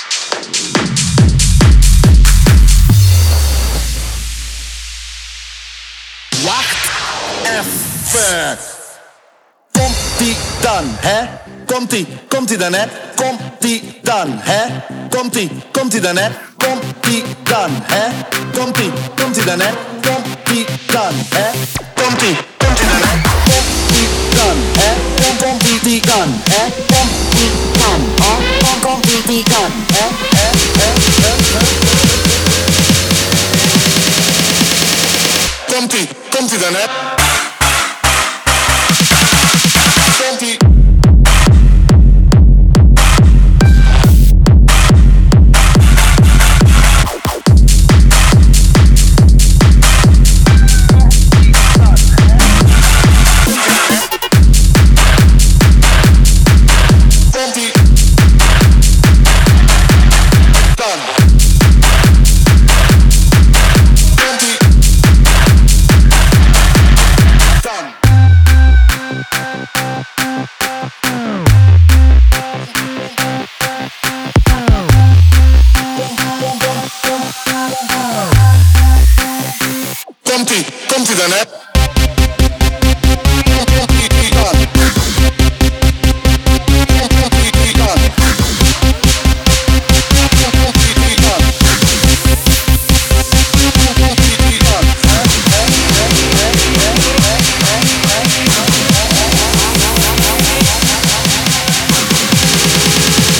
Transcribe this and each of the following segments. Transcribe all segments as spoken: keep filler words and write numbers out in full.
Even. Komt-ie dan, hè? Komt-ie, komt-ie dan, hè? Komt-ie dan, hè? Komt-ie, komt-ie dan, hè? Komt-ie dan, hè? Komt-ie, komt-ie dan, hè? Komt-ie dan, hè? Komt-ie, komt-ie dan, hè? Komt-ie dan, hè? Komt-ie dan, hè? Komt-ie dan, hè? Komt-ie dan, hè? Komt-ie, komt-ie dan, hè? Komt-ie. Komt-ie, komt-ie dan, hè?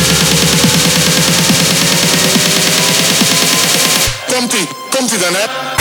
Komt-ie, komt-ie dan, hè?